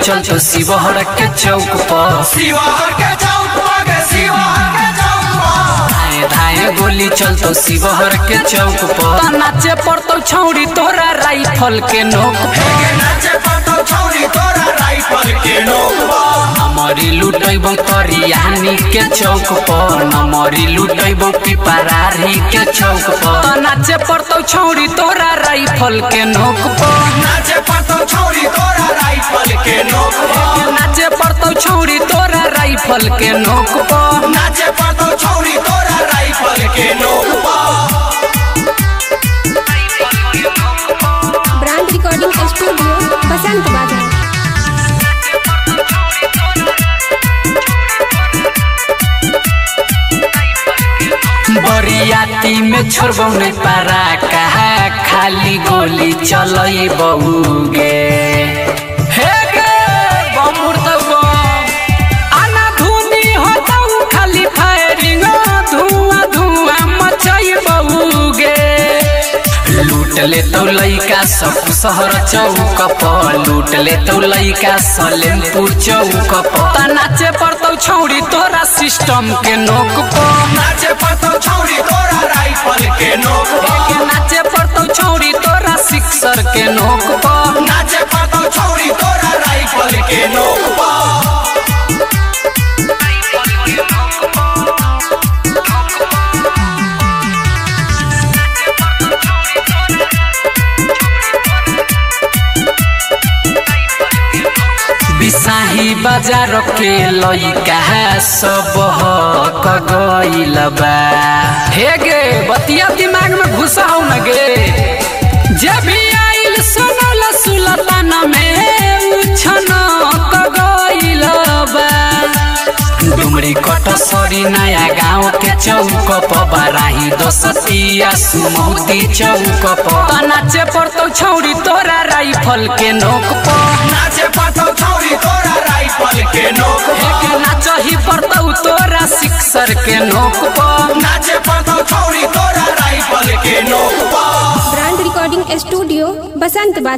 चल तो शिवहर के चौक पर धाए गोली चल तो शिवहर के चौक पर नाचे पड़तो छौड़ी तोरा राइफल के नोक नमरी लुटैबो करियानी के चौक पर नमरी लुटैबो पिपरारी के चौक पर नाचे पड़तो छौड़ी तोरा राइफल के नोक पर नाचे पड़तो छौड़ी तोरा राइफल के नोक पर नाचे पड़तो छौड़ी तोरा राइफल के नोक पर नाचे पड़तो छौड़ी तोरा राइफल के नोक पर ब्रांड रिकॉर्डिंग स्टूडियो बसंत बाजार। बरियाती में छोड़बो नहीं पारा कहा खाली गोली चलई बहुगे हे गे बमुर तब आना धुनी होता खाली फायरिंग धुआं धुआं मचई बहुगे लूट ले तो लइका सब शहर चौक पर लूट ले तो लइका सलेमपुर चौक पर नाचे पड़तो छौड़ी तोरा सिस्टम के नोक पर नाचे पड़तो छौड़ी तोरा राइफल के नोक पर नाचे पड़तो छौड़ी तोरा सिक्सर के नोक पर नाचे पड़तो छौड़ी तोरा राइफल के नोक पर बिसाही बाजार के लइका सब हक गइल बा हे गे बतिया दिमाग में घुसाओ न गे जब भी आइल सुनल सुलतान में उछन क गइल बा डुमरी कटसरी नया गाँव के चौक पर बराही दोसतिया सुमौती चौक पर नाचे पड़तो छौड़ी तोरा राइफल के नोक पर नाचे पड़तो छौड़ी तोरा राइफल के नोक पर नाचही पड़तो तोरा सिक्सर के नोक पर नाचे